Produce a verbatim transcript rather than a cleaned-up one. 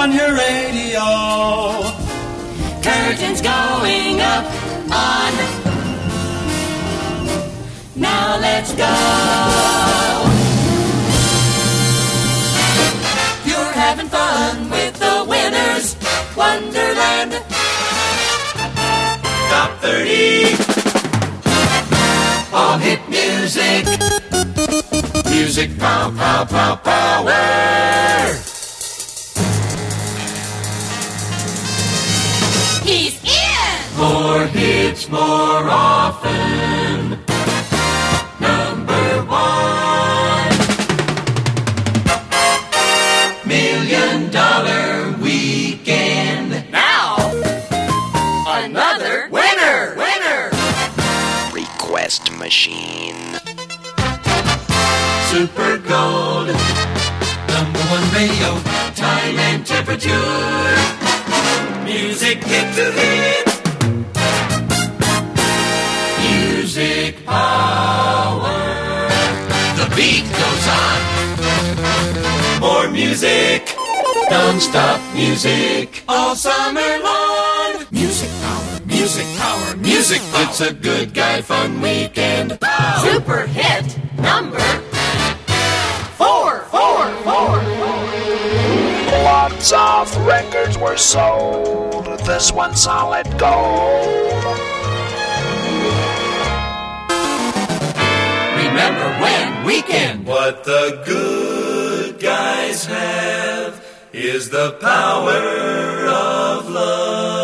on your radio. Curtains going up on. Now let's go. You're having fun with the Winners Wonderland. Top thirty. All hit music. Music pow, pow, pow, power. He's in. More hits more often. Number one. Million Dollar Weekend. Now, another winner. Winner. Request machine. Super Gold. Number one radio. Time and temperature. Music hit to hit. Music power. The beat goes on. More music. Non-stop music. All summer long. Music power. Music power. Music power. It's a good guy fun weekend. Super hit number four, four, four, four. Lots of records were sold. This one solid gold. Remember when weekend. What the good guys have is the power of love.